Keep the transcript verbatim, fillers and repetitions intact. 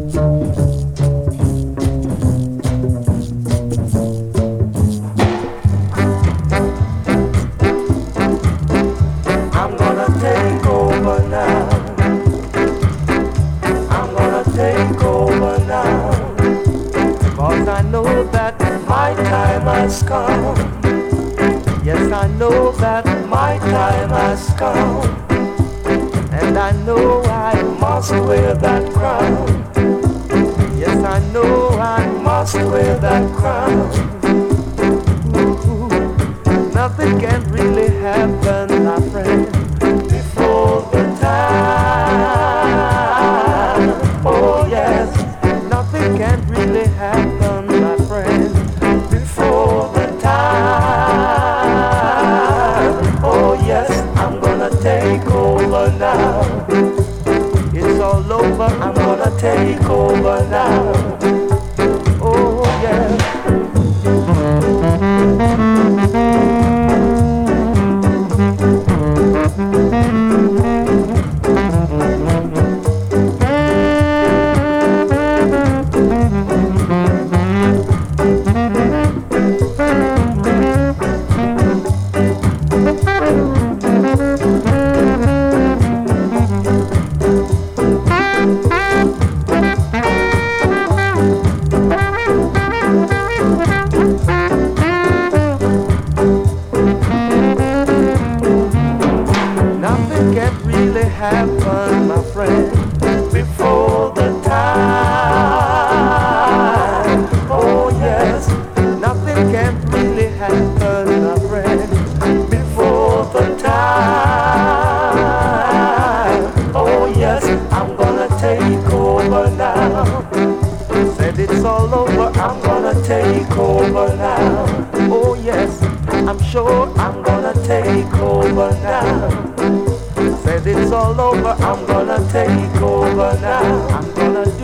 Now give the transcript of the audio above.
I'm gonna take over now. I'm gonna take over now. 'Cause I know that my time has come. Yes, I know that my time has come. And I know I must wear that crown. Yes, I know I must wear that crown. Ooh, nothing can really happen, my friend, before the time. Oh yes, nothing can really happen, my friend, before the time. Oh yes, I'm gonna take over now. It's all over, I'm gonna take over now. Oh yeah. Nothing can really happen, my friend, before the time. Oh yes, nothing can really happen, my friend, before the time. Oh yes, I'm gonna take over now. Said it's all over, I'm gonna take over now. Oh yes, I'm sure I'm gonna take over now. Said it's all over, I'm gonna take over now. I'm gonna